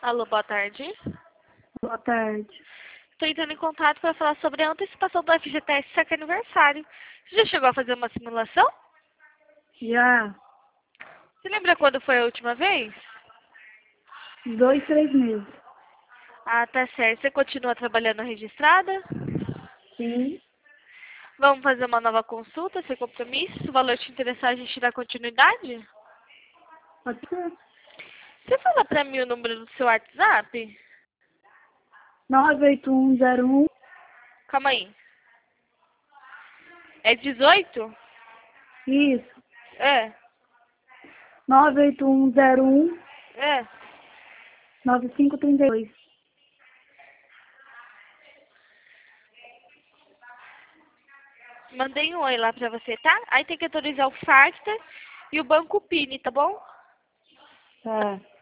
Alô, boa tarde. Boa tarde. Estou entrando em contato para falar sobre a antecipação do FGTS Saque Aniversário. Você já chegou a fazer uma simulação? Já, Você lembra quando foi a última vez? 2, 3 meses. Ah, tá certo. Você continua trabalhando registrada? Sim, Vamos fazer uma nova consulta, sem compromisso? Se o valor te interessar, a gente dá continuidade? pode ser. Você fala para mim o número do seu WhatsApp? 98101. Calma aí. É 18? Isso. É. 98101 É. 9532. Mandei um oi lá pra você, tá? Aí tem que autorizar o FACTA e o Banco Pini, tá bom? Tá.